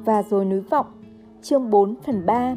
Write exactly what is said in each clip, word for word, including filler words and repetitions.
Và rồi núi vọng, chương bốn phần ba.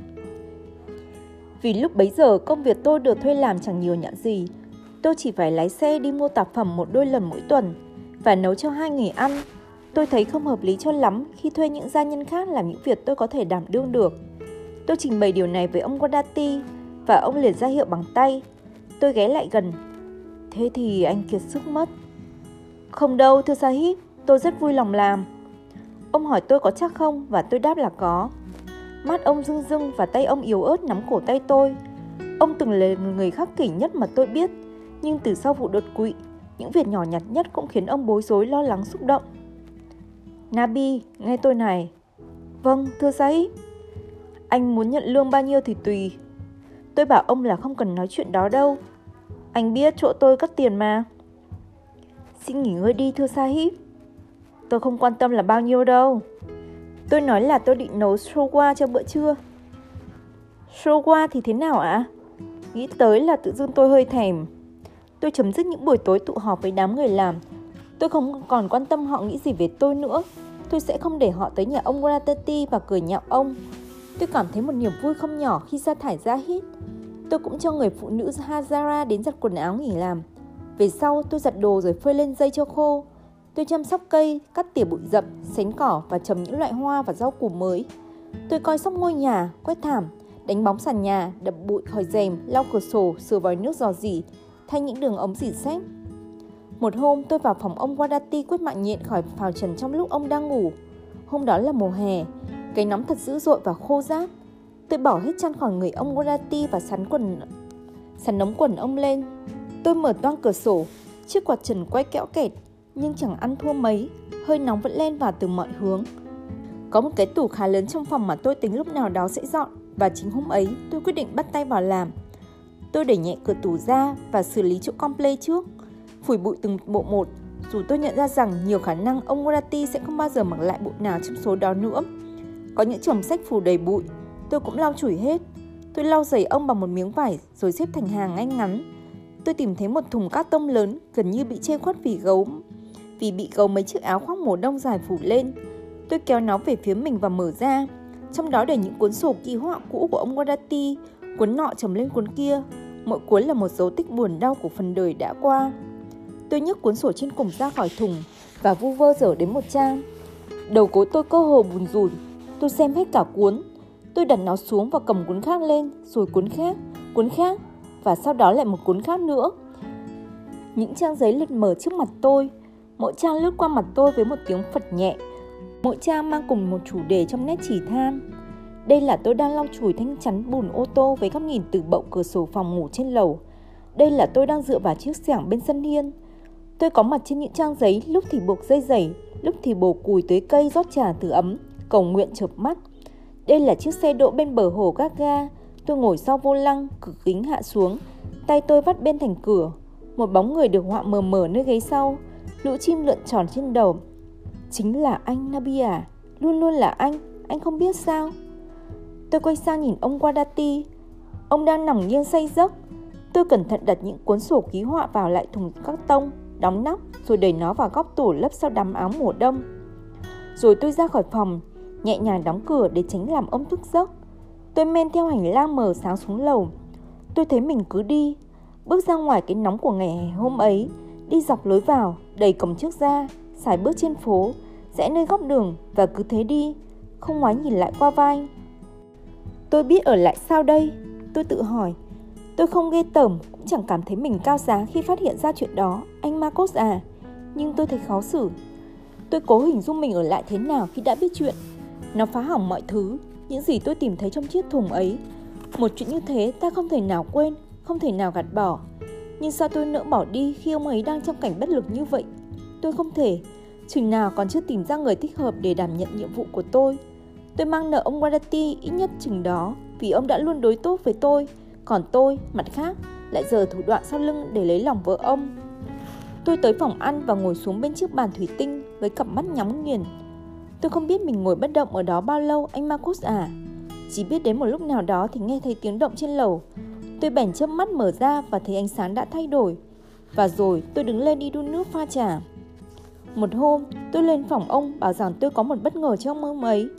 Vì lúc bấy giờ công việc tôi được thuê làm chẳng nhiều nhãn gì. Tôi chỉ phải lái xe đi mua tạp phẩm một đôi lần mỗi tuần và nấu cho hai người ăn. Tôi thấy không hợp lý cho lắm khi thuê những gia nhân khác làm những việc tôi có thể đảm đương được. Tôi trình bày điều này với ông Guardati và ông liền ra hiệu bằng tay. Tôi ghé lại gần. Thế thì anh kiệt sức mất. Không đâu thưa Sahib, tôi rất vui lòng làm. Ông hỏi tôi có chắc không và tôi đáp là có. Mắt ông rưng rưng và tay ông yếu ớt nắm cổ tay tôi. Ông từng là người khắc kỷ nhất mà tôi biết, nhưng từ sau vụ đột quỵ, những việc nhỏ nhặt nhất cũng khiến ông bối rối, lo lắng, xúc động. Nabi, nghe tôi này. Vâng, thưa Sahib. Anh muốn nhận lương bao nhiêu thì tùy. Tôi bảo ông là không cần nói chuyện đó đâu. Anh biết chỗ tôi cất tiền mà. Xin nghỉ ngơi đi thưa Sahib. Tôi không quan tâm là bao nhiêu đâu. Tôi nói là tôi định nấu showa cho bữa trưa. Showa thì thế nào ạ? Nghĩ tới là tự dưng tôi hơi thèm. Tôi chấm dứt những buổi tối tụ họp với đám người làm. Tôi không còn quan tâm họ nghĩ gì về tôi nữa. Tôi sẽ không để họ tới nhà ông Guardati và cười nhạo ông. Tôi cảm thấy một niềm vui không nhỏ khi sa thải Zahid. Tôi cũng cho người phụ nữ Hazara đến giặt quần áo nghỉ làm. Về sau tôi giặt đồ rồi phơi lên dây cho khô. Tôi chăm sóc cây, cắt tỉa bụi rậm, xén cỏ và trồng những loại hoa và rau củ mới. Tôi coi sóc ngôi nhà, quét thảm, đánh bóng sàn nhà, đập bụi khỏi rèm, lau cửa sổ, sửa vòi nước rò rỉ, thay những đường ống rỉ sét. Một hôm tôi vào phòng ông Guardati quét mạng nhện khỏi phào trần trong lúc ông đang ngủ. Hôm đó là mùa hè, cái nóng thật dữ dội và khô ráp. Tôi bỏ hết chăn khỏi người ông Guardati và sắn quần, sắn ống quần ông lên. Tôi mở toang cửa sổ, chiếc quạt trần quay kẽo kẹt, nhưng chẳng ăn thua mấy, hơi nóng vẫn len vào từ mọi hướng. Có một cái tủ khá lớn trong phòng mà tôi tính lúc nào đó sẽ dọn, và chính hôm ấy tôi quyết định bắt tay vào làm. Tôi đẩy nhẹ cửa tủ ra và xử lý chỗ comple trước, phủi bụi từng bộ một, dù tôi nhận ra rằng nhiều khả năng ông Guardati sẽ không bao giờ mặc lại bộ nào trong số đó nữa. Có những chồng sách phủ đầy bụi, tôi cũng lau chùi hết. Tôi lau giày ông bằng một miếng vải rồi xếp thành hàng ngay ngắn. Tôi tìm thấy một thùng cát tông lớn gần như bị che khuất vì gấu vì bị gấu mấy chiếc áo khoác mùa đông dài phủ lên. Tôi kéo nó về phía mình và mở ra. Trong đó đầy những cuốn sổ ký họa cũ của ông Guardati, cuốn nọ chồng lên cuốn kia. Mỗi cuốn là một dấu tích buồn đau của phần đời đã qua. Tôi nhấc cuốn sổ trên cùng ra khỏi thùng và vu vơ dở đến một trang. Đầu gối tôi cơ hồ bùn rùn. Tôi xem hết cả cuốn. Tôi đặt nó xuống và cầm cuốn khác lên, rồi cuốn khác, cuốn khác, và sau đó lại một cuốn khác nữa. Những trang giấy lật mở trước mặt tôi. Mỗi trang lướt qua mặt tôi với một tiếng phật nhẹ. Mỗi trang mang cùng một chủ đề trong nét chỉ than. Đây là tôi đang lau chùi thanh chắn bùn ô tô với góc nhìn từ bậu cửa sổ phòng ngủ trên lầu. Đây là tôi đang dựa vào chiếc xẻng bên sân hiên. Tôi có mặt trên những trang giấy, lúc thì buộc dây giày, lúc thì bổ cùi tưới cây rót trà từ ấm, cầu nguyện chợp mắt. Đây là chiếc xe đỗ bên bờ hồ gác ga. Tôi ngồi sau vô lăng, cửa kính hạ xuống, tay tôi vắt bên thành cửa. Một bóng người được họa mờ mờ nơi ghế sau, lũ chim lượn tròn trên đầu. Chính là anh Nabi à? Luôn luôn là anh, anh không biết sao? Tôi quay sang nhìn ông Guardati. Ông đang nằm nghiêng say giấc. Tôi cẩn thận đặt những cuốn sổ ký họa vào lại thùng các tông, đóng nắp, rồi đẩy nó vào góc tủ lấp sau đám áo mùa đông. Rồi tôi ra khỏi phòng, nhẹ nhàng đóng cửa để tránh làm ông thức giấc. Tôi men theo hành lang mờ sáng xuống lầu. Tôi thấy mình cứ đi, bước ra ngoài cái nóng của ngày hè hôm ấy, đi dọc lối vào, đẩy cổng trước ra, sải bước trên phố, rẽ nơi góc đường và cứ thế đi, không ngoái nhìn lại qua vai. Tôi biết ở lại sao đây? Tôi tự hỏi. Tôi không ghê tởm, cũng chẳng cảm thấy mình cao giá khi phát hiện ra chuyện đó, anh Marcos à. Nhưng tôi thấy khó xử. Tôi cố hình dung mình ở lại thế nào khi đã biết chuyện. Nó phá hỏng mọi thứ, những gì tôi tìm thấy trong chiếc thùng ấy. Một chuyện như thế ta không thể nào quên, không thể nào gạt bỏ. Nhưng sao tôi nỡ bỏ đi khi ông ấy đang trong cảnh bất lực như vậy? Tôi không thể, chừng nào còn chưa tìm ra người thích hợp để đảm nhận nhiệm vụ của tôi. Tôi mang nợ ông Guardati ít nhất chừng đó, vì ông đã luôn đối tốt với tôi. Còn tôi, mặt khác, lại giở thủ đoạn sau lưng để lấy lòng vợ ông. Tôi tới phòng ăn và ngồi xuống bên chiếc bàn thủy tinh với cặp mắt nhắm nghiền. Tôi không biết mình ngồi bất động ở đó bao lâu, anh Marcos à. Chỉ biết đến một lúc nào đó thì nghe thấy tiếng động trên lầu. Tôi bèn chớp mắt mở ra và thấy ánh sáng đã thay đổi. Và rồi tôi đứng lên đi đun nước pha trà. Một hôm tôi lên phòng ông bảo rằng tôi có một bất ngờ trong hôm ấy.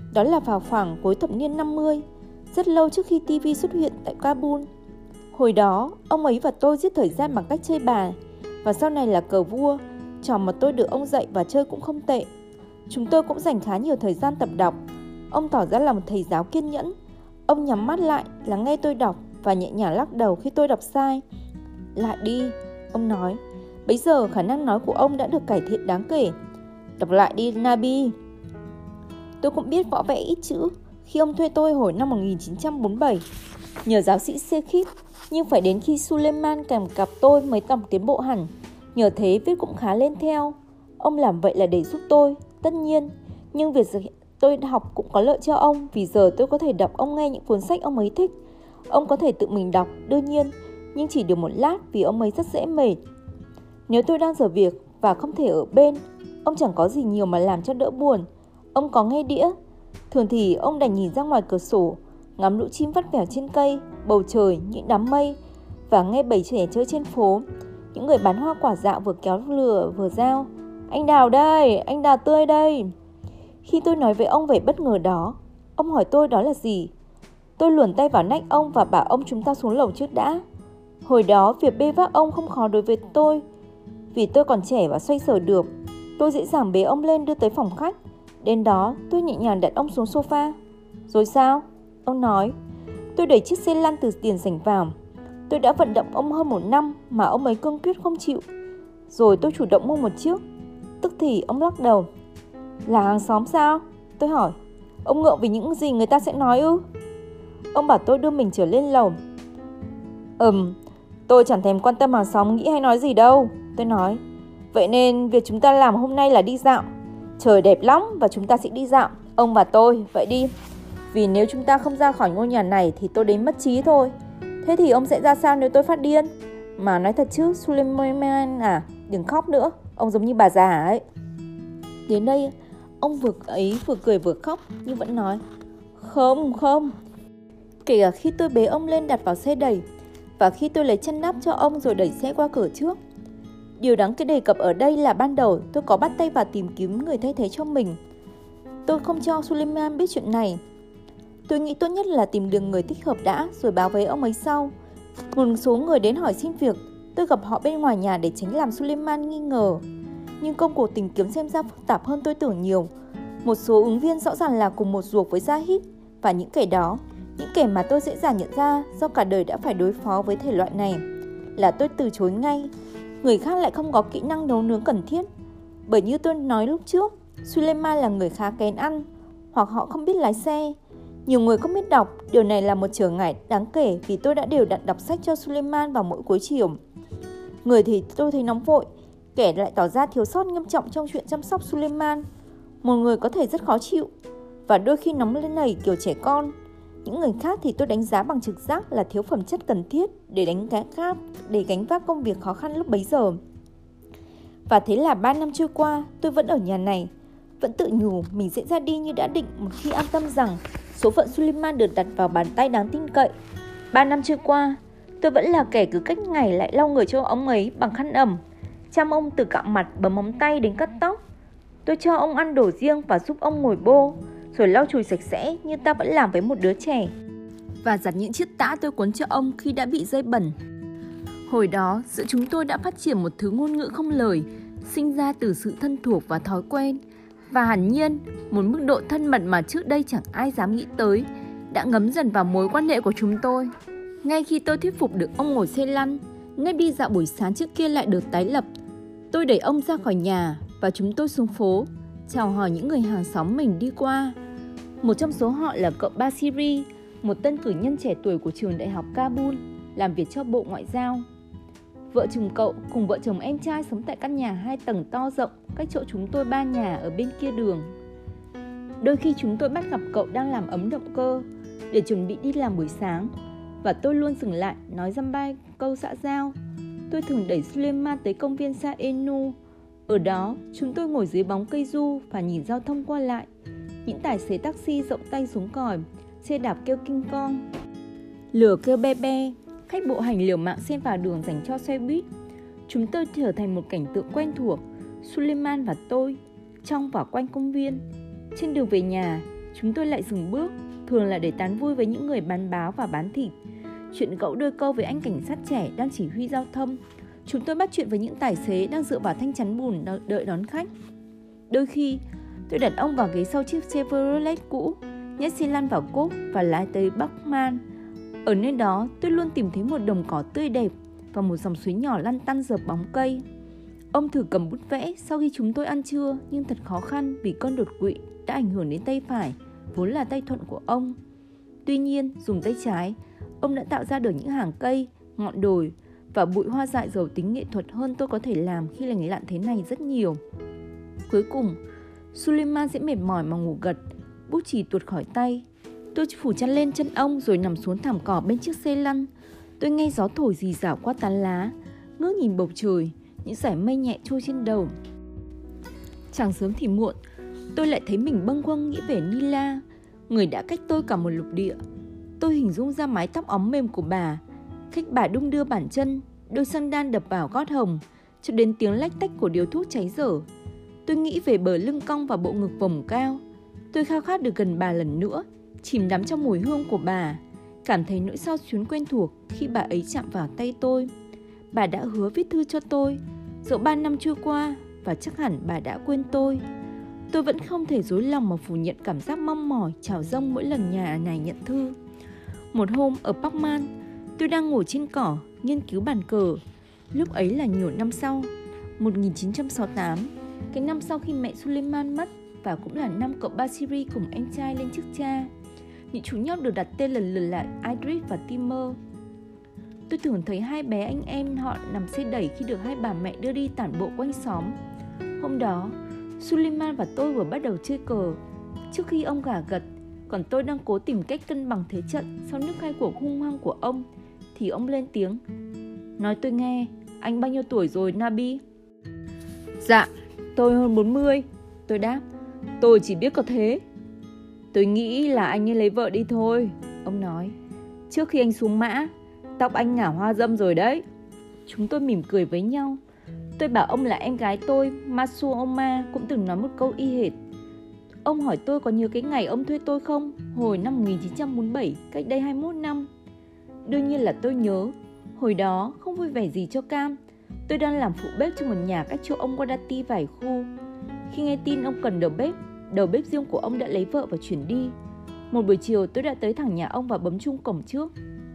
Đó là vào khoảng cuối thập niên năm mươi, rất lâu trước khi ti vi xuất hiện tại Kabul. Hồi đó, ông ấy và tôi giết thời gian bằng cách chơi bài, và sau này là cờ vua, trò mà tôi được ông dạy và chơi cũng không tệ. Chúng tôi cũng dành khá nhiều thời gian tập đọc. Ông tỏ ra là một thầy giáo kiên nhẫn. Ông nhắm mắt lại, lắng nghe tôi đọc và nhẹ nhàng lắc đầu khi tôi đọc sai. Lại đi, ông nói. Bấy giờ khả năng nói của ông đã được cải thiện đáng kể. Đọc lại đi, Nabi. Tôi cũng biết võ vẽ ít chữ khi ông thuê tôi hồi năm một nghìn chín trăm bốn mươi bảy. Nhờ giáo sĩ Sekip, nhưng phải đến khi Suleiman kèm cặp tôi mới tổng tiến bộ hẳn. Nhờ thế viết cũng khá lên theo. Ông làm vậy là để giúp tôi, tất nhiên. Nhưng việc tôi học cũng có lợi cho ông, vì giờ tôi có thể đọc ông nghe những cuốn sách ông ấy thích. Ông có thể tự mình đọc, đương nhiên, nhưng chỉ được một lát vì ông ấy rất dễ mệt. Nếu tôi đang giờ việc và không thể ở bên, ông chẳng có gì nhiều mà làm cho đỡ buồn. Ông có nghe đĩa. Thường thì ông đành nhìn ra ngoài cửa sổ, ngắm lũ chim vắt vẻo trên cây, bầu trời, những đám mây, và nghe bầy trẻ chơi trên phố. Những người bán hoa quả dạo vừa kéo lửa vừa rao. Anh đào đây, anh đào tươi đây. Khi tôi nói với ông về bất ngờ đó, ông hỏi tôi đó là gì. Tôi luồn tay vào nách ông và bảo ông chúng ta xuống lầu trước đã. Hồi đó việc bê vác ông không khó đối với tôi, vì tôi còn trẻ và xoay sở được. Tôi dễ dàng bế ông lên đưa tới phòng khách. Đến đó tôi nhẹ nhàng đặt ông xuống sofa. Rồi sao? Ông nói. Tôi đẩy chiếc xe lăn từ tiền sảnh vào. Tôi đã vận động ông hơn một năm mà ông ấy cương quyết không chịu. Rồi tôi chủ động mua một chiếc. Tức thì ông lắc đầu. Là hàng xóm sao? Tôi hỏi. Ông ngượng vì những gì người ta sẽ nói ư? Ông bảo tôi đưa mình trở lên lầu. Ừm, tôi chẳng thèm quan tâm hàng xóm nghĩ hay nói gì đâu. Tôi nói. Vậy nên việc chúng ta làm hôm nay là đi dạo. Trời đẹp lắm và chúng ta sẽ đi dạo. Ông và tôi, vậy đi. Vì nếu chúng ta không ra khỏi ngôi nhà này thì tôi đến mất trí thôi. Thế thì ông sẽ ra sao nếu tôi phát điên? Mà nói thật chứ, Suleiman à, đừng khóc nữa. Ông giống như bà già ấy. Đến đây, ông vừa ấy vừa cười vừa khóc nhưng vẫn nói. Không, không. Kể cả khi tôi bế ông lên đặt vào xe đẩy, và khi tôi lấy chân nắp cho ông rồi đẩy xe qua cửa trước. Điều đáng cái đề cập ở đây là ban đầu tôi có bắt tay vào tìm kiếm người thay thế cho mình. Tôi không cho Suleiman biết chuyện này. Tôi nghĩ tốt nhất là tìm được người thích hợp đã rồi báo với ông ấy sau. Một số người đến hỏi xin việc, tôi gặp họ bên ngoài nhà để tránh làm Suleiman nghi ngờ. Nhưng công cuộc tìm kiếm xem ra phức tạp hơn tôi tưởng nhiều. Một số ứng viên rõ ràng là cùng một ruột với Zahid, và những kẻ đó, những kẻ mà tôi dễ dàng nhận ra do cả đời đã phải đối phó với thể loại này, là tôi từ chối ngay. Người khác lại không có kỹ năng nấu nướng cần thiết. Bởi như tôi nói lúc trước, Suleiman là người khá kén ăn, hoặc họ không biết lái xe. Nhiều người không biết đọc, điều này là một trở ngại đáng kể vì tôi đã đều đặn đọc sách cho Suleiman vào mỗi cuối chiều. Người thì tôi thấy nóng vội, kẻ lại tỏ ra thiếu sót nghiêm trọng trong chuyện chăm sóc Suleiman. Một người có thể rất khó chịu, và đôi khi nóng lên nảy kiểu trẻ con. Những người khác thì tôi đánh giá bằng trực giác là thiếu phẩm chất cần thiết để đánh gác để gánh vác công việc khó khăn lúc bấy giờ. Và thế là ba năm trôi qua, tôi vẫn ở nhà này, vẫn tự nhủ mình sẽ ra đi như đã định một khi an tâm rằng số phận Suleiman được đặt vào bàn tay đáng tin cậy. Ba năm trôi qua, tôi vẫn là kẻ cứ cách ngày lại lau người cho ông ấy bằng khăn ẩm, chăm ông từ cạo mặt, bấm móng tay đến cắt tóc. Tôi cho ông ăn đồ riêng và giúp ông ngồi bô, rồi lau chùi sạch sẽ như ta vẫn làm với một đứa trẻ, và giặt những chiếc tã tôi cuốn cho ông khi đã bị rơi bẩn. Hồi đó, giữa chúng tôi đã phát triển một thứ ngôn ngữ không lời, sinh ra từ sự thân thuộc và thói quen, và hẳn nhiên, một mức độ thân mật mà trước đây chẳng ai dám nghĩ tới, đã ngấm dần vào mối quan hệ của chúng tôi. Ngay khi tôi thuyết phục được ông ngồi xe lăn, nếp đi dạo buổi sáng trước kia lại được tái lập. Tôi đẩy ông ra khỏi nhà và chúng tôi xuống phố, chào hỏi những người hàng xóm mình đi qua. Một trong số họ là cậu Basiri, một tân cử nhân trẻ tuổi của trường đại học Kabul, làm việc cho Bộ Ngoại giao. Vợ chồng cậu cùng vợ chồng em trai sống tại căn nhà hai tầng to rộng cách chỗ chúng tôi ba nhà ở bên kia đường. Đôi khi chúng tôi bắt gặp cậu đang làm ấm động cơ để chuẩn bị đi làm buổi sáng, và tôi luôn dừng lại nói dăm ba câu xã giao. Tôi thường đẩy Suleiman tới công viên Sa Enu. Ở đó, chúng tôi ngồi dưới bóng cây du và nhìn giao thông qua lại. Những tài xế taxi rộng tay xuống còi, xe đạp kêu kinh con, lửa kêu be be, khách bộ hành liều mạng xen vào đường dành cho xe buýt. Chúng tôi trở thành một cảnh tượng quen thuộc, Suleiman và tôi, trong và quanh công viên. Trên đường về nhà, chúng tôi lại dừng bước, thường là để tán vui với những người bán báo và bán thịt. Chuyện cậu đôi câu với anh cảnh sát trẻ đang chỉ huy giao thông. Chúng tôi bắt chuyện với những tài xế đang dựa vào thanh chắn bùn đợi đón khách. Đôi khi, tôi đặt ông vào ghế sau chiếc Chevrolet cũ, nhét xi lanh vào cốp và lái tới Bachman. Ở nơi đó, tôi luôn tìm thấy một đồng cỏ tươi đẹp và một dòng suối nhỏ lăn tăn dợp bóng cây. Ông thử cầm bút vẽ sau khi chúng tôi ăn trưa, nhưng thật khó khăn vì cơn đột quỵ đã ảnh hưởng đến tay phải, vốn là tay thuận của ông. Tuy nhiên, dùng tay trái, ông đã tạo ra được những hàng cây, ngọn đồi và bụi hoa dại giàu tính nghệ thuật hơn tôi có thể làm khi lành lặn thế này rất nhiều. Cuối cùng, Suleiman sẽ mệt mỏi mà ngủ gật, bút chì tuột khỏi tay. Tôi phủ chăn lên chân ông rồi nằm xuống thảm cỏ bên chiếc xe lăn. Tôi nghe gió thổi rì rào qua tán lá, ngước nhìn bầu trời, những dải mây nhẹ trôi trên đầu. Chẳng sớm thì muộn, tôi lại thấy mình bâng khuâng nghĩ về Nila, người đã cách tôi cả một lục địa. Tôi hình dung ra mái tóc óng mềm của bà, cách bà đung đưa bàn chân, đôi sandal đập vào gót hồng, cho đến tiếng lách tách của điếu thuốc cháy dở. Tôi nghĩ về bờ lưng cong và bộ ngực vòng cao. Tôi khao khát được gần bà lần nữa, chìm đắm trong mùi hương của bà, cảm thấy nỗi xao xuyến quen thuộc khi bà ấy chạm vào tay tôi. Bà đã hứa viết thư cho tôi, dẫu ba năm trôi qua và chắc hẳn bà đã quên tôi. Tôi vẫn không thể dối lòng mà phủ nhận cảm giác mong mỏi trào dâng mỗi lần nhà này nhận thư. Một hôm ở Bachman, tôi đang ngồi trên cỏ nghiên cứu bàn cờ. Lúc ấy là nhiều năm sau, một nghìn chín trăm sáu mươi tám, cái năm sau khi mẹ Suleiman mất, và cũng là năm cậu Basiri cùng anh trai lên chức cha. Những chú nhóc được đặt tên lần lượt là Idris và Timur. Tôi thường thấy hai bé anh em họ nằm xe đẩy khi được hai bà mẹ đưa đi tản bộ quanh xóm. Hôm đó, Suleiman và tôi vừa bắt đầu chơi cờ. Trước khi ông gà gật, còn tôi đang cố tìm cách cân bằng thế trận sau nước khai cuộc hung hăng của ông, thì ông lên tiếng. Nói tôi nghe, anh bao nhiêu tuổi rồi Nabi? Dạ, tôi hơn bốn mươi. Tôi đáp, tôi chỉ biết có thế. Tôi nghĩ là anh nên lấy vợ đi thôi, ông nói. Trước khi anh xuống mã, tóc anh ngả hoa dâm rồi đấy. Chúng tôi mỉm cười với nhau. Tôi bảo ông là em gái tôi, Masuoma, cũng từng nói một câu y hệt. Ông hỏi tôi có nhớ cái ngày ông thuê tôi không? Hồi năm một nghìn chín trăm bốn mươi bảy, cách đây hai mươi mốt năm. Đương nhiên là tôi nhớ. Hồi đó không vui vẻ gì cho cam. Tôi đang làm phụ bếp trong một nhà cách chỗ ông Wadati vài khu. Khi nghe tin ông cần đầu bếp, đầu bếp riêng của ông đã lấy vợ và chuyển đi. Một buổi chiều tôi đã tới thẳng nhà ông và bấm chuông cổng trước.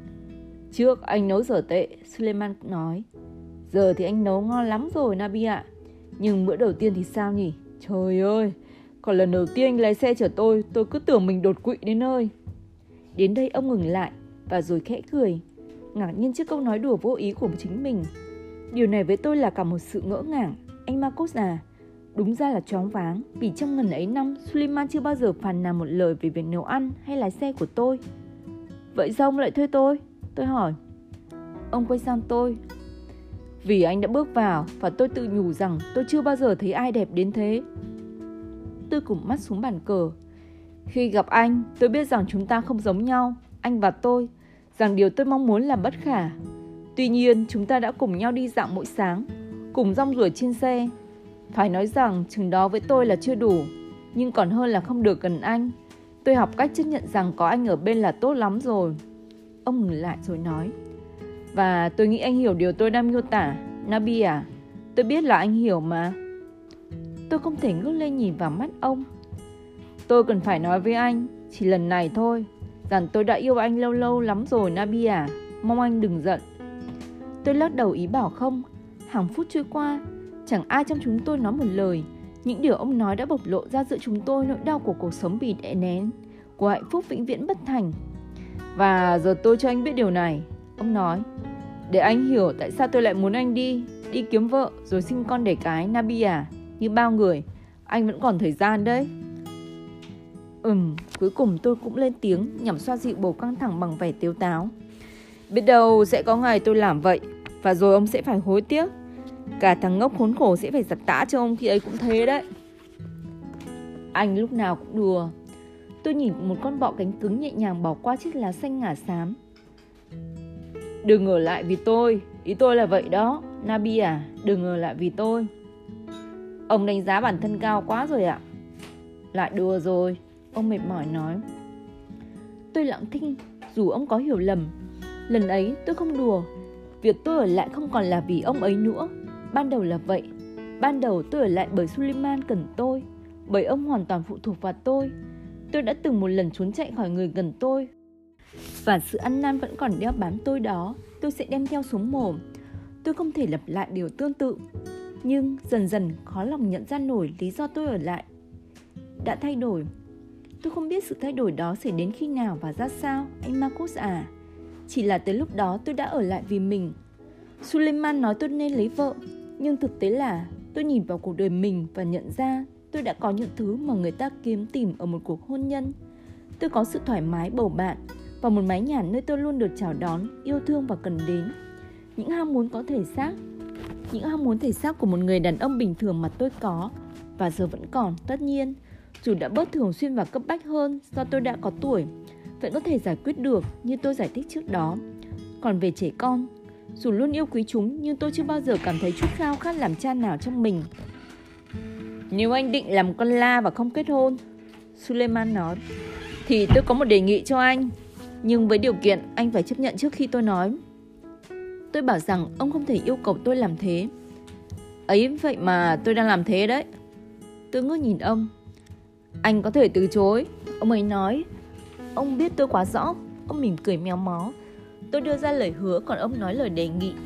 Trước anh nấu dở tệ, Suleiman nói. Giờ thì anh nấu ngon lắm rồi Nabi ạ. Nhưng bữa đầu tiên thì sao nhỉ? Trời ơi, còn lần đầu tiên anh lái xe chở tôi, tôi cứ tưởng mình đột quỵ đến nơi. Đến đây ông ngừng lại và rồi khẽ cười, ngạc nhiên trước câu nói đùa vô ý của chính mình. Điều này với tôi là cả một sự ngỡ ngàng. Anh Marcos à, đúng ra là choáng váng, vì trong ngần ấy năm Suleiman chưa bao giờ phàn nàn một lời về việc nấu ăn hay lái xe của tôi. Vậy sao ông lại thuê tôi? Tôi hỏi. Ông quay sang tôi. Vì anh đã bước vào và tôi tự nhủ rằng tôi chưa bao giờ thấy ai đẹp đến thế. Tôi cụp mắt xuống bàn cờ. Khi gặp anh, tôi biết rằng chúng ta không giống nhau, anh và tôi, rằng điều tôi mong muốn là bất khả. Tuy nhiên, chúng ta đã cùng nhau đi dạo mỗi sáng, cùng rong ruổi trên xe. Phải nói rằng chừng đó với tôi là chưa đủ, nhưng còn hơn là không được gần anh. Tôi học cách chấp nhận rằng có anh ở bên là tốt lắm rồi. Ông ngừng lại rồi nói. Và tôi nghĩ anh hiểu điều tôi đang miêu tả, Nabi à. Tôi biết là anh hiểu mà. Tôi không thể ngước lên nhìn vào mắt ông. Tôi cần phải nói với anh, chỉ lần này thôi, rằng tôi đã yêu anh lâu lâu lắm rồi Nabi à. Mong anh đừng giận. Tôi lắc đầu ý bảo không. Hàng phút trôi qua, chẳng ai trong chúng tôi nói một lời. Những điều ông nói đã bộc lộ ra giữa chúng tôi nỗi đau của cuộc sống bị đè nén, của hạnh phúc vĩnh viễn bất thành. Và giờ tôi cho anh biết điều này, ông nói, để anh hiểu tại sao tôi lại muốn anh đi, đi kiếm vợ rồi sinh con đẻ cái Nabi à. Như bao người, anh vẫn còn thời gian đấy. Ừm, cuối cùng tôi cũng lên tiếng nhằm xoa dịu bầu căng thẳng bằng vẻ tếu táo. Biết đâu sẽ có ngày tôi làm vậy, và rồi ông sẽ phải hối tiếc. Cả thằng ngốc khốn khổ sẽ phải giặt tã cho ông khi ấy cũng thế đấy. Anh lúc nào cũng đùa. Tôi nhìn một con bọ cánh cứng nhẹ nhàng bỏ qua chiếc lá xanh ngả xám. Đừng ở lại vì tôi, ý tôi là vậy đó, Nabi à, đừng ở lại vì tôi. Ông đánh giá bản thân cao quá rồi ạ. Lại đùa rồi, Ông mệt mỏi nói. Tôi lặng thinh, dù ông có hiểu lầm. Lần ấy tôi không đùa. Việc tôi ở lại không còn là vì ông ấy nữa. Ban đầu là vậy. Ban đầu tôi ở lại bởi Suleiman cần tôi, bởi ông hoàn toàn phụ thuộc vào tôi. Tôi đã từng một lần trốn chạy khỏi người gần tôi, và sự ăn năn vẫn còn đeo bám tôi đó. Tôi sẽ đem theo xuống mồm. Tôi không thể lặp lại điều tương tự. Nhưng dần dần khó lòng nhận ra nổi lý do tôi ở lại đã thay đổi. Tôi không biết sự thay đổi đó sẽ đến khi nào và ra sao, anh Marcus à. Chỉ là tới lúc đó tôi đã ở lại vì mình. Suleiman nói tôi nên lấy vợ, nhưng thực tế là tôi nhìn vào cuộc đời mình và nhận ra tôi đã có những thứ mà người ta kiếm tìm ở một cuộc hôn nhân. Tôi có sự thoải mái bầu bạn và một mái nhà nơi tôi luôn được chào đón, yêu thương và cần đến. Những ham muốn có thể xác, những ham muốn thể xác của một người đàn ông bình thường mà tôi có và giờ vẫn còn, tất nhiên, dù đã bớt thường xuyên và cấp bách hơn do tôi đã có tuổi, vẫn có thể giải quyết được như tôi giải thích trước đó. Còn về trẻ con, dù luôn yêu quý chúng nhưng tôi chưa bao giờ cảm thấy chút khao khát làm cha nào trong mình. Nếu anh định làm con la và không kết hôn, Suleiman nói, thì tôi có một đề nghị cho anh, nhưng với điều kiện anh phải chấp nhận trước khi tôi nói. Tôi bảo rằng ông không thể yêu cầu tôi làm thế. Ấy vậy mà tôi đang làm thế đấy. Tôi ngước nhìn ông. Anh có thể từ chối, ông ấy nói. Ông biết tôi quá rõ. Ông mỉm cười méo mó. Tôi đưa ra lời hứa, còn ông nói lời đề nghị.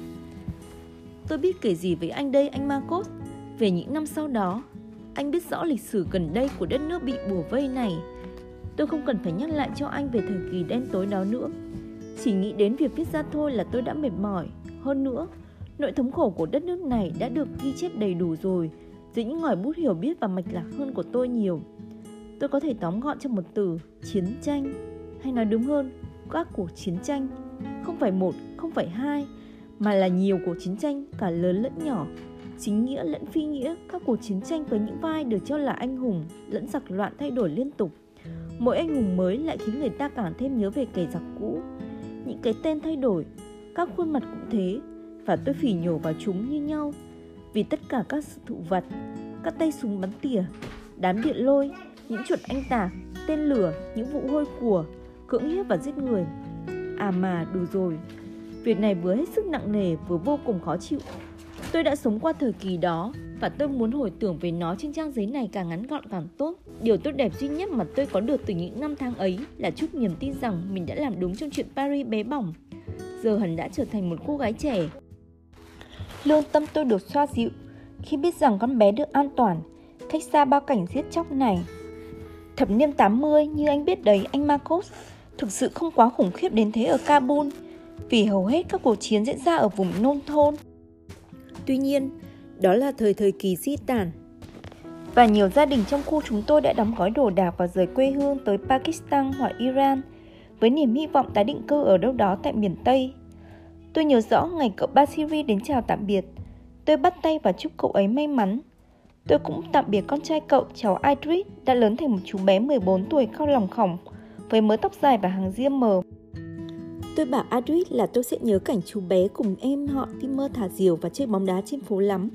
Tôi biết kể gì với anh đây, anh Marcus. Về những năm sau đó, anh biết rõ lịch sử gần đây của đất nước bị bủa vây này. Tôi không cần phải nhắc lại cho anh về thời kỳ đen tối đó nữa. Chỉ nghĩ đến việc viết ra thôi là tôi đã mệt mỏi. Hơn nữa, nỗi thống khổ của đất nước này đã được ghi chép đầy đủ rồi, dưới những ngòi bút hiểu biết và mạch lạc hơn của tôi nhiều. Tôi có thể tóm gọn trong một từ: chiến tranh. Hay nói đúng hơn, các cuộc chiến tranh. Không phải một, không phải hai, mà là nhiều cuộc chiến tranh, cả lớn lẫn nhỏ, chính nghĩa lẫn phi nghĩa. Các cuộc chiến tranh với những vai được cho là anh hùng lẫn giặc loạn thay đổi liên tục. Mỗi anh hùng mới lại khiến người ta càng thêm nhớ về kẻ giặc cũ. Những cái tên thay đổi, các khuôn mặt cũng thế, và tôi phỉ nhổ vào chúng như nhau. Vì tất cả các sự thụ vật, các tay súng bắn tỉa, đám điện lôi, những chuột anh tạc, tên lửa, những vụ hôi của, cưỡng hiếp và giết người. À mà đủ rồi. Việc này vừa hết sức nặng nề vừa vô cùng khó chịu. Tôi đã sống qua thời kỳ đó và tôi muốn hồi tưởng về nó trên trang giấy này càng ngắn gọn càng tốt. Điều tốt đẹp duy nhất mà tôi có được từ những năm tháng ấy là chút niềm tin rằng mình đã làm đúng trong chuyện Paris bé bỏng. Giờ hẳn đã trở thành một cô gái trẻ. Lương tâm tôi được xoa dịu khi biết rằng con bé được an toàn, cách xa bao cảnh giết chóc này. Thập niên tám mươi, như anh biết đấy, anh Marcus, thực sự không quá khủng khiếp đến thế ở Kabul, vì hầu hết các cuộc chiến diễn ra ở vùng nông thôn. Tuy nhiên, đó là thời thời kỳ di tản, và nhiều gia đình trong khu chúng tôi đã đóng gói đồ đạc và rời quê hương tới Pakistan hoặc Iran với niềm hy vọng tái định cư ở đâu đó tại miền Tây. Tôi nhớ rõ ngày cậu Basiri đến chào tạm biệt. Tôi bắt tay và chúc cậu ấy may mắn. Tôi cũng tạm biệt con trai cậu, cháu Idris, đã lớn thành một chú bé mười bốn tuổi cao lòng khỏng, với mớ tóc dài và hàng ria mờ. Tôi bảo Idris là tôi sẽ nhớ cảnh chú bé cùng em họ Timur thả diều và chơi bóng đá trên phố lắm.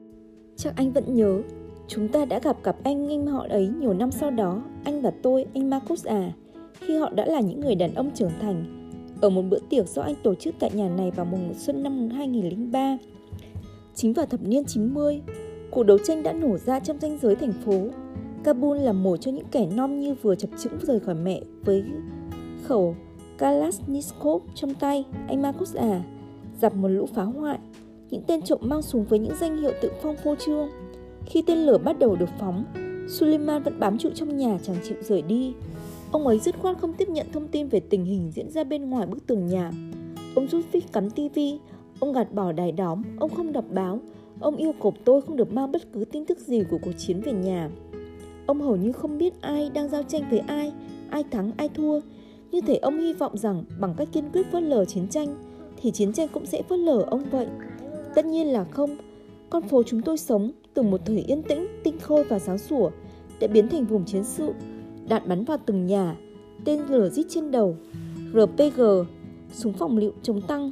Chắc anh vẫn nhớ, chúng ta đã gặp cặp anh em họ ấy nhiều năm sau đó, anh và tôi, anh Marcus à, khi họ đã là những người đàn ông trưởng thành, ở một bữa tiệc do anh tổ chức tại nhà này vào mùa xuân năm hai nghìn lẻ ba. Chính vào thập niên chín mươi, cuộc đấu tranh đã nổ ra trong ranh giới thành phố. Kabul là mồi cho những kẻ non như vừa chập chững rời khỏi mẹ với khẩu Kalashnikov trong tay, anh Marcus à, dập một lũ phá hoại, những tên trộm mang súng với những danh hiệu tự phong phô trương. Khi tên lửa bắt đầu được phóng, Suleiman vẫn bám trụ trong nhà chẳng chịu rời đi. Ông ấy dứt khoát không tiếp nhận thông tin về tình hình diễn ra bên ngoài bức tường nhà. Ông rút phích cắm tivi, ông gạt bỏ đài đóm, ông không đọc báo. Ông yêu cầu tôi không được mang bất cứ tin tức gì của cuộc chiến về nhà. Ông hầu như không biết ai đang giao tranh với ai, ai thắng ai thua. Như thể ông hy vọng rằng bằng cách kiên quyết phớt lờ chiến tranh thì chiến tranh cũng sẽ phớt lờ ông vậy. Tất nhiên là không. Con phố chúng tôi sống từ một thời yên tĩnh, tinh khôi và sáng sủa đã biến thành vùng chiến sự. Đạn bắn vào từng nhà, tên lửa rít trên đầu, rờ pê giê, súng phóng lựu chống tăng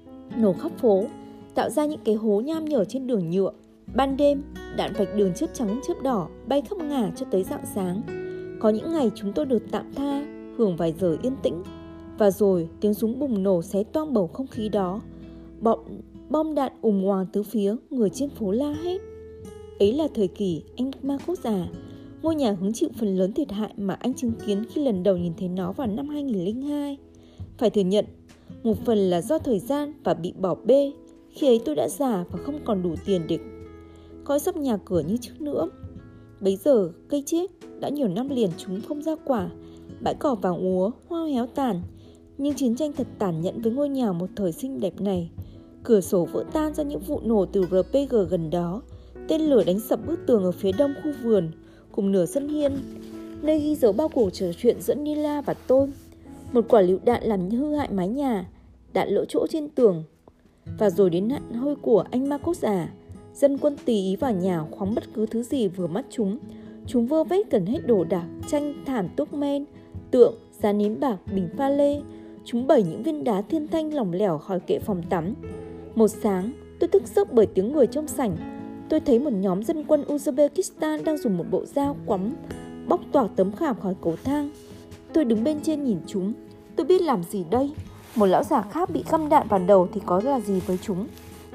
nổ khắp phố, tạo ra những cái hố nham nhở trên đường nhựa. Ban đêm, đạn vạch đường chớp trắng chớp đỏ bay khắp ngả cho tới rạng sáng. Có những ngày chúng tôi được tạm tha, hưởng vài giờ yên tĩnh. Và rồi tiếng súng bùng nổ xé toang bầu không khí đó. Bom, bom đạn ùm oàng tứ phía, người trên phố la hét. Ấy là thời kỳ anh Marcos à, ngôi nhà hứng chịu phần lớn thiệt hại mà anh chứng kiến khi lần đầu nhìn thấy nó vào năm hai nghìn lẻ hai. Phải thừa nhận, một phần là do thời gian và bị bỏ bê. Khi ấy tôi đã già và không còn đủ tiền để coi sóc nhà cửa như trước nữa. Bấy giờ cây chết, đã nhiều năm liền chúng không ra quả, bãi cỏ vàng úa, hoa héo tàn. Nhưng chiến tranh thật tàn nhẫn với ngôi nhà một thời xinh đẹp này. Cửa sổ vỡ tan do những vụ nổ từ rờ pê giê gần đó. Tên lửa đánh sập bức tường ở phía đông khu vườn, cùng nửa sân hiên, nơi ghi dấu bao cuộc trò chuyện giữa Nila và tôi. Một quả lựu đạn làm hư hại mái nhà, đạn lỗ chỗ trên tường. Và rồi đến nạn hôi của anh Marcos à. Dân quân tùy ý vào nhà khoáng bất cứ thứ gì vừa mắt chúng. Chúng vơ vét gần hết đồ đạc, tranh, thảm, thuốc men, tượng, giá nến bạc, bình pha lê. Chúng bẩy những viên đá thiên thanh lỏng lẻo khỏi kệ phòng tắm. Một sáng, tôi thức giấc bởi tiếng người trong sảnh. Tôi thấy một nhóm dân quân Uzbekistan đang dùng một bộ dao quắm bóc toạc tấm khảm khỏi cầu thang. Tôi đứng bên trên nhìn chúng. Tôi biết làm gì đây? Một lão già khác bị găm đạn vào đầu thì có là gì với chúng?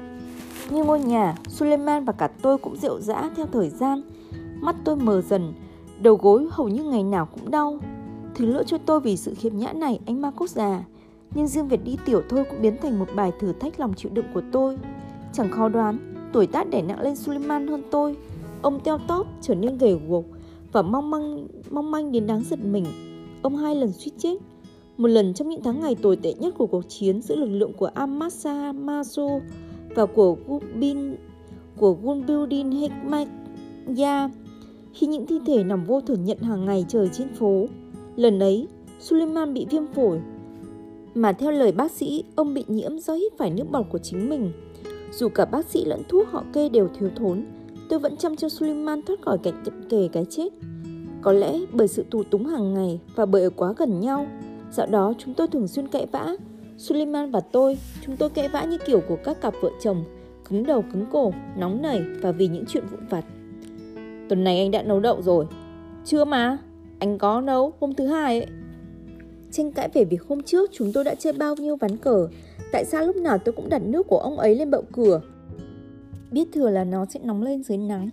Như ngôi nhà, Suleiman và cả tôi cũng rệu rã theo thời gian. Mắt tôi mờ dần, đầu gối hầu như ngày nào cũng đau. Thứ lỗi cho tôi vì sự khiêm nhã này, anh Marcos già. Nhưng riêng việc đi tiểu thôi cũng biến thành một bài thử thách lòng chịu đựng của tôi. Chẳng khó đoán, tuổi tác đè nặng lên Suleiman hơn tôi. Ông teo tóp, trở nên gầy guộc và mong manh, mong manh đến đáng giật mình. Ông hai lần suýt chết. Một lần trong những tháng ngày tồi tệ nhất của cuộc chiến giữa lực lượng của Ahmad Shah Massoud và của Gulbin, của Gulbuddin Hekmatyar, khi những thi thể nằm vô thường nhận hàng ngày trời trên phố. Lần ấy, Suleiman bị viêm phổi, mà theo lời bác sĩ, ông bị nhiễm do hít phải nước bọt của chính mình. Dù cả bác sĩ lẫn thuốc họ kê đều thiếu thốn, tôi vẫn chăm cho Suleiman thoát khỏi cái cận kề cái chết. Có lẽ bởi sự tù túng hàng ngày và bởi ở quá gần nhau, dạo đó chúng tôi thường xuyên cãi vã. Suleiman và tôi, chúng tôi cãi vã như kiểu của các cặp vợ chồng, cứng đầu cứng cổ, nóng nảy và vì những chuyện vụn vặt. Tuần này anh đã nấu đậu rồi. Chưa mà, anh có nấu hôm thứ hai ấy. Tranh cãi về việc hôm trước chúng tôi đã chơi bao nhiêu ván cờ. Tại sao lúc nào tôi cũng đặt nước của ông ấy lên bậu cửa, biết thừa là nó sẽ nóng lên dưới nắng.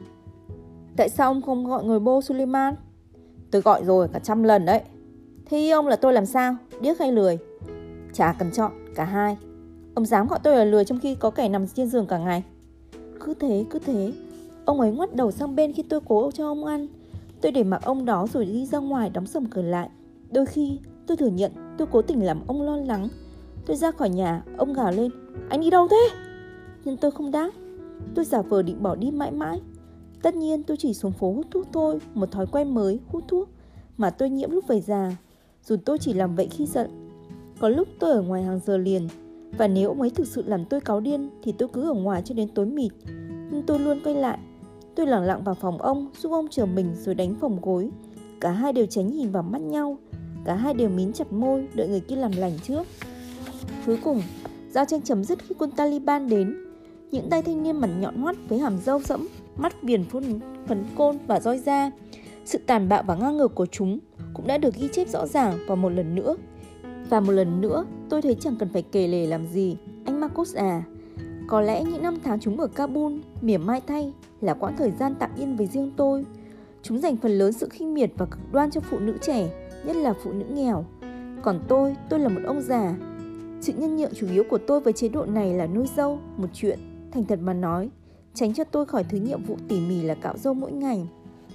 Tại sao ông không gọi người bô Suleiman? Tôi gọi rồi cả trăm lần đấy. Thế ông là tôi làm sao? Điếc hay lười? Chả cần chọn, cả hai. Ông dám gọi tôi là lười trong khi có kẻ nằm trên giường cả ngày. Cứ thế, cứ thế. Ông ấy ngoắt đầu sang bên khi tôi cố cho ông ăn. Tôi để mặc ông đó rồi đi ra ngoài đóng sầm cửa lại. Đôi khi, tôi thừa nhận tôi cố tình làm ông lo lắng. Tôi ra khỏi nhà, ông gào lên: Anh đi đâu thế? Nhưng tôi không đáp. Tôi giả vờ định bỏ đi mãi mãi. Tất nhiên tôi chỉ xuống phố hút thuốc thôi. Một thói quen mới, hút thuốc mà tôi nhiễm lúc về già. Dù tôi chỉ làm vậy khi giận. Có lúc tôi ở ngoài hàng giờ liền. Và nếu ông ấy thực sự làm tôi cáu điên thì tôi cứ ở ngoài cho đến tối mịt. Nhưng tôi luôn quay lại. Tôi lẳng lặng vào phòng ông, giúp ông chờ mình rồi đánh phòng gối. Cả hai đều tránh nhìn vào mắt nhau. Cả hai đều mím chặt môi, đợi người kia làm lành trước. Cuối cùng, giao tranh chấm dứt khi quân Taliban đến. Những tay thanh niên mặt nhọn hoắt với hàm râu rẫm, mắt viền phun phấn côn và roi da. Sự tàn bạo và ngang ngược của chúng cũng đã được ghi chép rõ ràng. Và một lần nữa Và một lần nữa tôi thấy chẳng cần phải kể lể làm gì, anh Marcos à. Có lẽ những năm tháng chúng ở Kabul, mỉa mai thay, là quãng thời gian tạm yên với riêng tôi. Chúng dành phần lớn sự khinh miệt và cực đoan cho phụ nữ trẻ, nhất là phụ nữ nghèo. Còn tôi, tôi là một ông già. Sự nhân nhượng chủ yếu của tôi với chế độ này là nuôi dâu, một chuyện, thành thật mà nói, tránh cho tôi khỏi thứ nhiệm vụ tỉ mỉ là cạo râu mỗi ngày.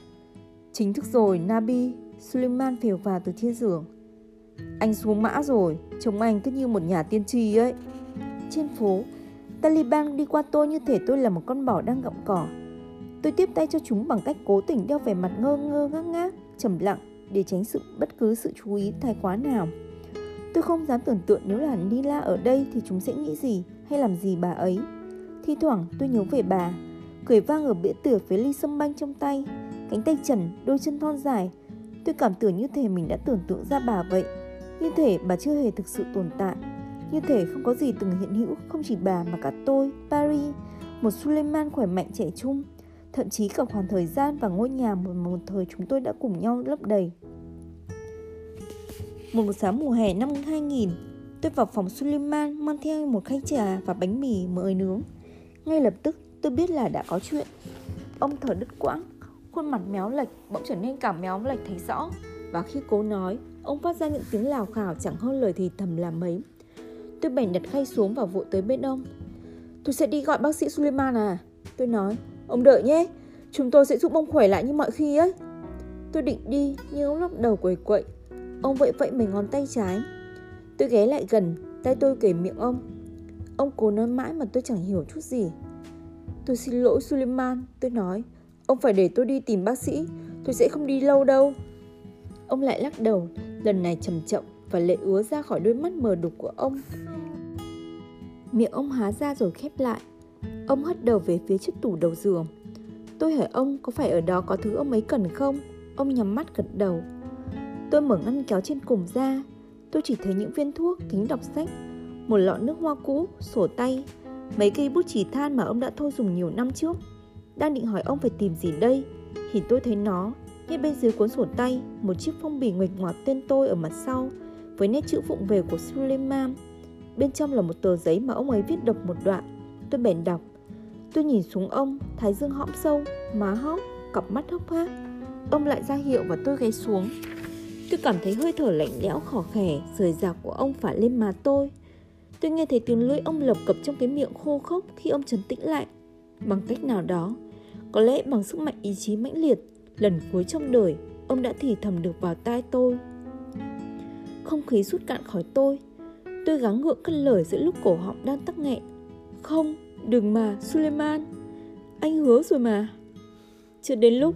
Chính thức rồi, Nabi, Suleiman phèo vào từ trên giường. Anh xuống mã rồi, trông anh cứ như một nhà tiên tri ấy. Trên phố, Taliban đi qua tôi như thể tôi là một con bò đang gặm cỏ. Tôi tiếp tay cho chúng bằng cách cố tình đeo vẻ mặt ngơ ngơ ngác ngác, trầm lặng để tránh sự bất cứ sự chú ý thái quá nào. Tôi không dám tưởng tượng nếu là Nila ở đây thì chúng sẽ nghĩ gì hay làm gì bà ấy. Thi thoảng tôi nhớ về bà, cười vang ở bữa tiệc với ly sâm banh trong tay, cánh tay trần, đôi chân thon dài. Tôi cảm tưởng như thể mình đã tưởng tượng ra bà vậy, như thể bà chưa hề thực sự tồn tại, như thể không có gì từng hiện hữu, không chỉ bà mà cả tôi, Paris, một Suleiman khỏe mạnh trẻ trung. Thậm chí cả khoảng thời gian và ngôi nhà một, một thời chúng tôi đã cùng nhau lấp đầy. Một buổi sáng mùa hè năm hai nghìn, tôi vào phòng Suleiman mang theo một khay trà và bánh mì mới nướng. Ngay lập tức tôi biết là đã có chuyện. Ông thở đứt quãng, khuôn mặt méo lệch bỗng trở nên cả méo lệch thấy rõ. Và khi cố nói, ông phát ra những tiếng lào khảo chẳng hơn lời thì thầm là mấy. Tôi bèn đặt khay xuống và vội tới bên ông. Tôi sẽ đi gọi bác sĩ Suleiman à? Tôi nói. Ông đợi nhé, chúng tôi sẽ giúp ông khỏe lại như mọi khi ấy. Tôi định đi nhưng ông lắc đầu quẩy quậy. Ông vẫy vẫy mấy ngón tay trái. Tôi ghé lại gần, tay tôi kề miệng ông. Ông cố nói mãi mà tôi chẳng hiểu chút gì. Tôi xin lỗi Suleiman, tôi nói. Ông phải để tôi đi tìm bác sĩ, tôi sẽ không đi lâu đâu. Ông lại lắc đầu, lần này chậm chậm và lệ ứa ra khỏi đôi mắt mờ đục của ông. Miệng ông há ra rồi khép lại. Ông hất đầu về phía chiếc tủ đầu giường. Tôi hỏi ông có phải ở đó có thứ ông ấy cần không? Ông nhắm mắt gật đầu. Tôi mở ngăn kéo trên cùng ra. Tôi chỉ thấy những viên thuốc, kính đọc sách, một lọ nước hoa cũ, sổ tay, mấy cây bút chì than mà ông đã thôi dùng nhiều năm trước. Đang định hỏi ông phải tìm gì đây thì tôi thấy nó nhét bên dưới cuốn sổ tay một chiếc phong bì nguệch ngoạc tên tôi ở mặt sau với nét chữ vụng về của Suleiman. Bên trong là một tờ giấy mà ông ấy viết đọc một đoạn. Tôi bèn đọc. Tôi nhìn xuống ông, thái dương hõm sâu, má hốc, cặp mắt hốc hác. Ông lại ra hiệu và tôi ghé xuống. Tôi cảm thấy hơi thở lạnh lẽo khò khè, rời rạc của ông phả lên má tôi. Tôi nghe thấy tiếng lưỡi ông lập cập trong cái miệng khô khốc khi ông trấn tĩnh lại. Bằng cách nào đó, có lẽ bằng sức mạnh ý chí mãnh liệt, lần cuối trong đời, ông đã thì thầm được vào tai tôi. Không khí rút cạn khỏi tôi. Tôi gắng gượng cất lời giữa lúc cổ họng đang tắc nghẹn. Không, đừng mà, Suleiman. Anh hứa rồi mà. Chưa đến lúc.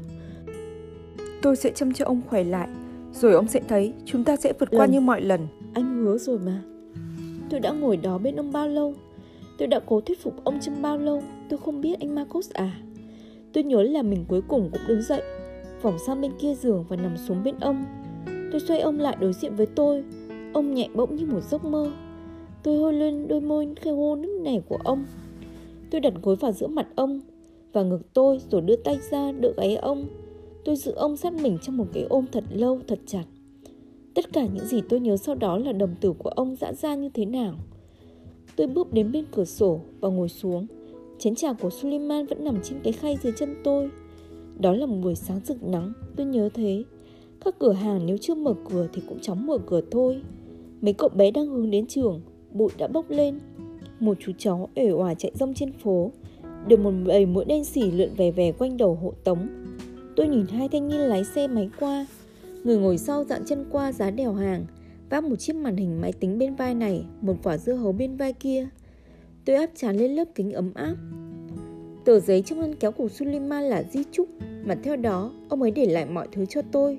Tôi sẽ chăm cho ông khỏe lại, rồi ông sẽ thấy chúng ta sẽ vượt qua như mọi lần. Anh hứa rồi mà. Tôi đã ngồi đó bên ông bao lâu? Tôi đã cố thuyết phục ông trong bao lâu? Tôi không biết anh Marcos à. Tôi nhớ là mình cuối cùng cũng đứng dậy, vòng sang bên kia giường và nằm xuống bên ông. Tôi xoay ông lại đối diện với tôi. Ông nhẹ bỗng như một giấc mơ. Tôi hôn lên đôi môi khô nức nẻ của ông. Tôi đặt gối vào giữa mặt ông và ngực tôi rồi đưa tay ra đỡ gáy ông. Tôi giữ ông sát mình trong một cái ôm thật lâu, thật chặt. Tất cả những gì tôi nhớ sau đó là đồng tử của ông giãn ra như thế nào. Tôi bước đến bên cửa sổ và ngồi xuống. Chén trà của Suleiman vẫn nằm trên cái khay dưới chân tôi. Đó là một buổi sáng rực nắng, tôi nhớ thế. Các cửa hàng nếu chưa mở cửa thì cũng chóng mở cửa thôi. Mấy cậu bé đang hướng đến trường, bụi đã bốc lên. Một chú chó uể oải chạy rông trên phố. Được một bầy muỗi đen xỉ lượn về về quanh đầu hộ tống. Tôi nhìn hai thanh niên lái xe máy qua. Người ngồi sau dạn chân qua giá đèo hàng, vác một chiếc màn hình máy tính bên vai này, một quả dưa hấu bên vai kia. Tôi áp trán lên lớp kính ấm áp. Tờ giấy trong ngăn kéo của Suleiman là di chúc, mà theo đó ông ấy để lại mọi thứ cho tôi.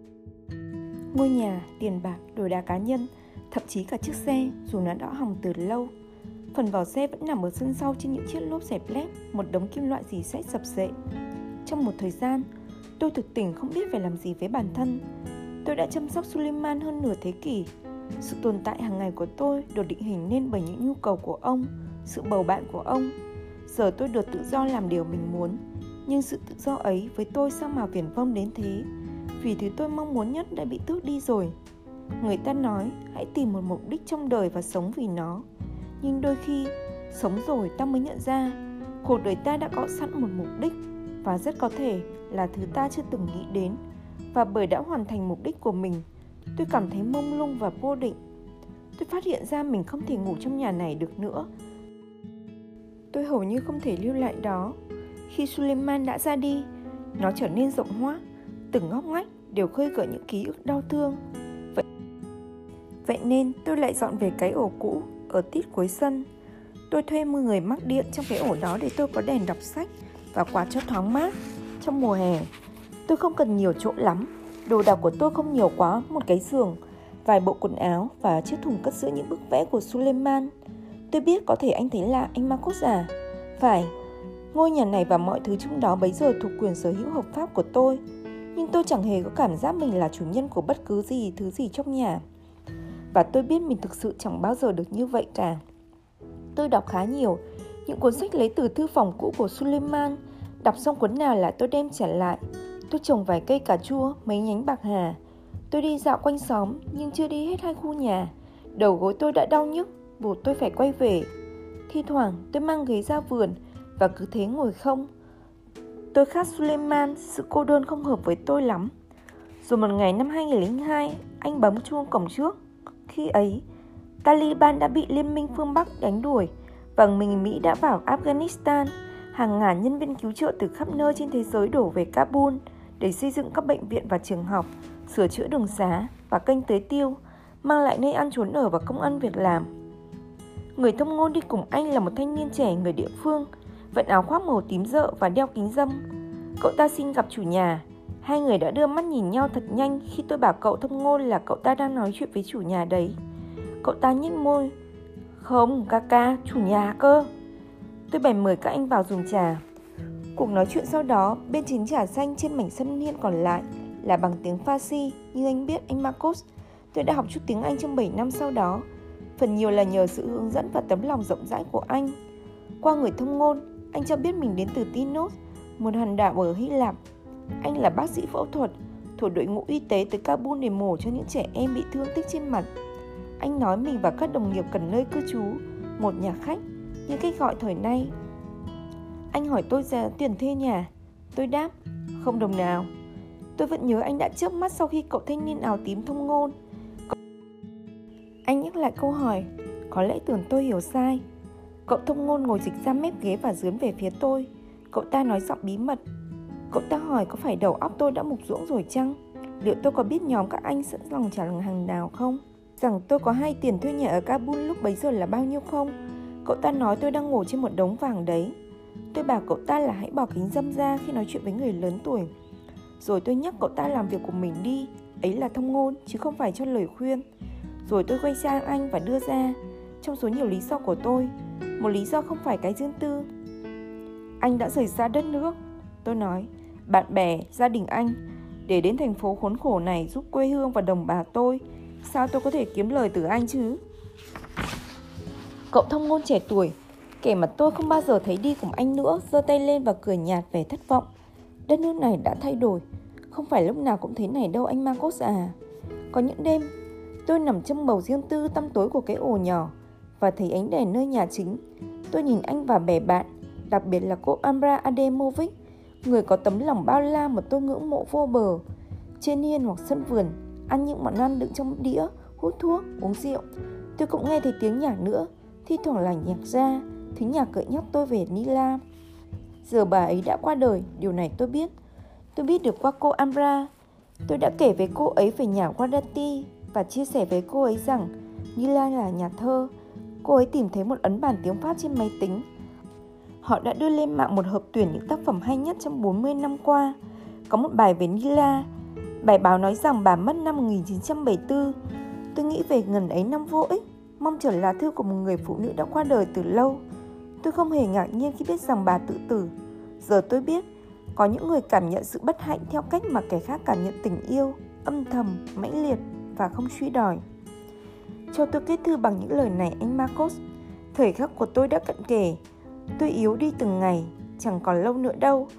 Ngôi nhà, tiền bạc, đồ đạc cá nhân, thậm chí cả chiếc xe dù nó đã hỏng từ lâu. Phần vỏ xe vẫn nằm ở sân sau trên những chiếc lốp dẹp lép, một đống kim loại rỉ sét sập sệ. Trong một thời gian, tôi thực tình không biết phải làm gì với bản thân. Tôi đã chăm sóc Suleiman hơn nửa thế kỷ. Sự tồn tại hàng ngày của tôi được định hình nên bởi những nhu cầu của ông, sự bầu bạn của ông. Giờ tôi được tự do làm điều mình muốn, nhưng sự tự do ấy với tôi sao mà viển vông đến thế? Vì thứ tôi mong muốn nhất đã bị tước đi rồi. Người ta nói hãy tìm một mục đích trong đời và sống vì nó. Nhưng đôi khi sống rồi ta mới nhận ra cuộc đời ta đã có sẵn một mục đích, và rất có thể là thứ ta chưa từng nghĩ đến. Và bởi đã hoàn thành mục đích của mình, tôi cảm thấy mông lung và vô định. Tôi phát hiện ra mình không thể ngủ trong nhà này được nữa. Tôi hầu như không thể lưu lại đó. Khi Suleiman đã ra đi, nó trở nên rộng hoác, từng ngóc ngách đều khơi gợi những ký ức đau thương. Vậy, Vậy nên tôi lại dọn về cái ổ cũ ở tít cuối sân. Tôi thuê một người mắc điện trong cái ổ đó để tôi có đèn đọc sách và quạt cho thoáng mát. Trong mùa hè, tôi không cần nhiều chỗ lắm. Đồ đạc của tôi không nhiều quá, một cái giường, vài bộ quần áo và chiếc thùng cất giữ những bức vẽ của Suleiman. Tôi biết có thể anh thấy lạ, anh Marcos à? Phải, ngôi nhà này và mọi thứ trong đó bấy giờ thuộc quyền sở hữu hợp pháp của tôi. Nhưng tôi chẳng hề có cảm giác mình là chủ nhân của bất cứ gì, thứ gì trong nhà. Và tôi biết mình thực sự chẳng bao giờ được như vậy cả. Tôi đọc khá nhiều những cuốn sách lấy từ thư phòng cũ của Suleiman, Đọc xong cuốn nào là tôi đem trả lại. Tôi trồng vài cây cà chua, mấy nhánh bạc hà. Tôi đi dạo quanh xóm nhưng chưa đi hết hai khu nhà. Đầu gối tôi đã đau nhức, buộc tôi phải quay về. Thi thoảng tôi mang ghế ra vườn và cứ thế ngồi không. Tôi khác Suleiman, sự cô đơn không hợp với tôi lắm. Rồi một ngày năm hai nghìn không trăm lẻ hai, anh bấm chuông cổng trước. Khi ấy, Taliban đã bị Liên minh phương Bắc đánh đuổi và mình Mỹ đã vào Afghanistan. Hàng ngàn nhân viên cứu trợ từ khắp nơi trên thế giới đổ về Kabul để xây dựng các bệnh viện và trường học, sửa chữa đường xá và kênh tưới tiêu, mang lại nơi ăn trốn ở và công ăn việc làm. Người thông ngôn đi cùng anh là một thanh niên trẻ người địa phương, vận áo khoác màu tím rợ và đeo kính râm. Cậu ta xin gặp chủ nhà. Hai người đã đưa mắt nhìn nhau thật nhanh khi tôi bảo cậu thông ngôn là cậu ta đang nói chuyện với chủ nhà đấy. Cậu ta nhếch môi. Không, ca ca, chủ nhà cơ. Tôi bèn mời các anh vào dùng trà. Cuộc nói chuyện sau đó bên chén trà xanh trên mảnh sân hiên còn lại là bằng tiếng Farsi. Như anh biết, anh Marcos, tôi đã học chút tiếng Anh trong bảy năm sau đó. Phần nhiều là nhờ sự hướng dẫn và tấm lòng rộng rãi của anh. Qua người thông ngôn, anh cho biết mình đến từ Tinos, một hòn đảo ở Hy Lạp. Anh là bác sĩ phẫu thuật, thuộc đội ngũ y tế tới Kabul để mổ cho những trẻ em bị thương tích trên mặt. Anh nói mình và các đồng nghiệp cần nơi cư trú, một nhà khách, như cách gọi thời nay. Anh hỏi tôi giá tiền thuê nhà. Tôi đáp, không đồng nào. Tôi vẫn nhớ anh đã chớp mắt sau khi cậu thanh niên áo tím thông ngôn. Anh nhắc lại câu hỏi, có lẽ tưởng tôi hiểu sai. Cậu thông ngôn ngồi dịch ra mép ghế và dướn về phía tôi. Cậu ta nói giọng bí mật. Cậu ta hỏi có phải đầu óc tôi đã mục ruỗng rồi chăng? Liệu tôi có biết nhóm các anh sẵn lòng trả hàng nào không? Rằng tôi có hai tiền thuê nhà ở Kabul lúc bấy giờ là bao nhiêu không? Cậu ta nói tôi đang ngồi trên một đống vàng đấy. Tôi bảo cậu ta là hãy bỏ kính râm ra khi nói chuyện với người lớn tuổi. Rồi tôi nhắc cậu ta làm việc của mình đi. Ấy là thông ngôn chứ không phải cho lời khuyên. Rồi tôi quay sang anh và đưa ra, trong số nhiều lý do của tôi, một lý do không phải cái riêng tư. Anh đã rời xa đất nước. Tôi nói, bạn bè, gia đình anh, để đến thành phố khốn khổ này giúp quê hương và đồng bào tôi. Sao tôi có thể kiếm lời từ anh chứ? Cậu thông ngôn trẻ tuổi, kẻ mà tôi không bao giờ thấy đi cùng anh nữa, giơ tay lên và cười nhạt vẻ thất vọng. Đất nước này đã thay đổi. Không phải lúc nào cũng thế này đâu anh Marcos à. Có những đêm tôi nằm trong bầu riêng tư tăm tối của cái ổ nhỏ và thấy ánh đèn nơi nhà chính. Tôi nhìn anh và bè bạn, đặc biệt là cô Ambra Ademovic, người có tấm lòng bao la mà tôi ngưỡng mộ vô bờ. Trên hiên hoặc sân vườn, ăn những món ăn đựng trong đĩa, hút thuốc, uống rượu. Tôi cũng nghe thấy tiếng nhạc nữa, thi thoảng là nhạc ra, thứ nhạc gợi nhắc tôi về Nila. Giờ bà ấy đã qua đời, điều này tôi biết. Tôi biết được qua cô Ambra. Tôi đã kể với cô ấy về nhà Guardati và chia sẻ với cô ấy rằng Nila là nhà thơ. Cô ấy tìm thấy một ấn bản tiếng Pháp trên máy tính. Họ đã đưa lên mạng một hợp tuyển những tác phẩm hay nhất trong bốn mươi năm qua. Có một bài về Nila. Bài báo nói rằng bà mất năm một nghìn chín trăm bảy mươi tư. Tôi nghĩ về ngần ấy năm vô ích, mong chờ lá thư của một người phụ nữ đã qua đời từ lâu. Tôi không hề ngạc nhiên khi biết rằng bà tự tử. Giờ tôi biết, có những người cảm nhận sự bất hạnh theo cách mà kẻ khác cảm nhận tình yêu, âm thầm, mãnh liệt và không suy đòi. Cho tôi kết thư bằng những lời này anh Marcos. Thời khắc của tôi đã cận kề. Tôi yếu đi từng ngày, chẳng còn lâu nữa đâu.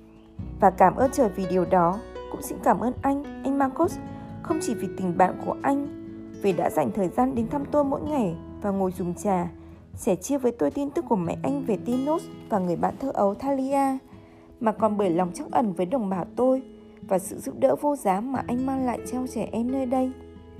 Và cảm ơn trời vì điều đó. Cũng xin cảm ơn anh, anh Marcos, không chỉ vì tình bạn của anh, vì đã dành thời gian đến thăm tôi mỗi ngày và ngồi dùng trà, sẻ chia với tôi tin tức của mẹ anh về Tinos và người bạn thơ ấu Thalia, mà còn bởi lòng trắc ẩn với đồng bào tôi và sự giúp đỡ vô giá mà anh mang lại cho trẻ em nơi đây.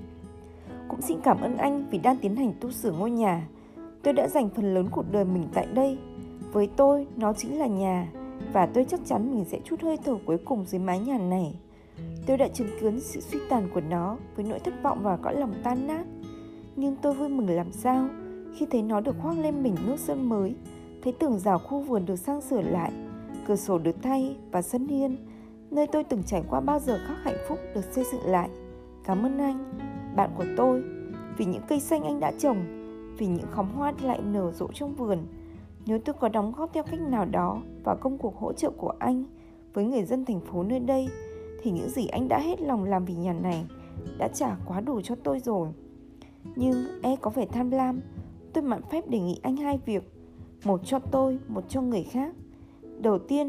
Cũng xin cảm ơn anh vì đang tiến hành tu sửa ngôi nhà. Tôi đã dành phần lớn cuộc đời mình tại đây. Với tôi, nó chính là nhà, và tôi chắc chắn mình sẽ trút hơi thở cuối cùng dưới mái nhà này. Tôi đã chứng kiến sự suy tàn của nó với nỗi thất vọng và cõi lòng tan nát. Nhưng tôi vui mừng làm sao khi thấy nó được khoác lên mình nước sơn mới, thấy tường rào khu vườn được sang sửa lại, cửa sổ được thay và sân hiên, nơi tôi từng trải qua bao giờ khắc hạnh phúc, được xây dựng lại. Cảm ơn anh, bạn của tôi, vì những cây xanh anh đã trồng, vì những khóm hoa lại nở rộ trong vườn. Nếu tôi có đóng góp theo cách nào đó vào công cuộc hỗ trợ của anh với người dân thành phố nơi đây, thì những gì anh đã hết lòng làm vì nhà này đã trả quá đủ cho tôi rồi. Nhưng e có vẻ tham lam, tôi mạn phép đề nghị anh hai việc, một cho tôi, một cho người khác. Đầu tiên,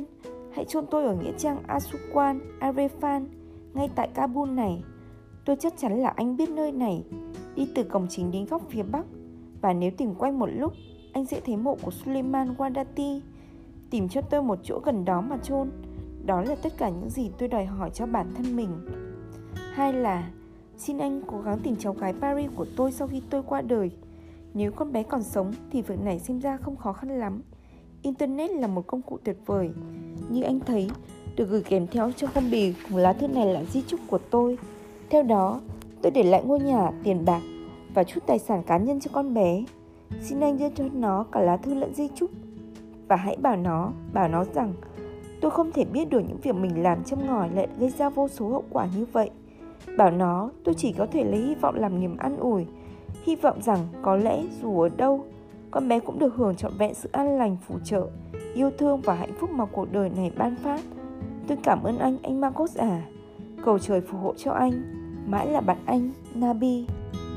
Hãy chôn tôi ở nghĩa trang Asuquan, Arefan, ngay tại Kabul này. Tôi chắc chắn là anh biết nơi này, đi từ cổng chính đến góc phía bắc. Và nếu tìm quanh một lúc, anh sẽ thấy mộ của Suleiman Wadati. Tìm cho tôi một chỗ gần đó mà chôn. Đó là tất cả những gì tôi đòi hỏi cho bản thân mình. Hai là, xin anh cố gắng tìm cháu gái Paris của tôi sau khi tôi qua đời. Nếu con bé còn sống thì việc này xem ra không khó khăn lắm. Internet là một công cụ tuyệt vời. Như anh thấy, được gửi kèm theo trong phong bì cùng lá thư này là di chúc của tôi. Theo đó, tôi để lại ngôi nhà, tiền bạc và chút tài sản cá nhân cho con bé. Xin anh đưa cho nó cả lá thư lẫn di chúc. Và hãy bảo nó, bảo nó rằng tôi không thể biết được những việc mình làm châm ngòi lại gây ra vô số hậu quả như vậy. Bảo nó tôi chỉ có thể lấy hy vọng làm niềm an ủi. Hy vọng rằng có lẽ dù ở đâu, con bé cũng được hưởng trọn vẹn sự an lành, phù trợ, yêu thương và hạnh phúc mà cuộc đời này ban phát. Tôi cảm ơn anh, anh Marcos à. Cầu trời phù hộ cho anh. Mãi là bạn anh, Nabi.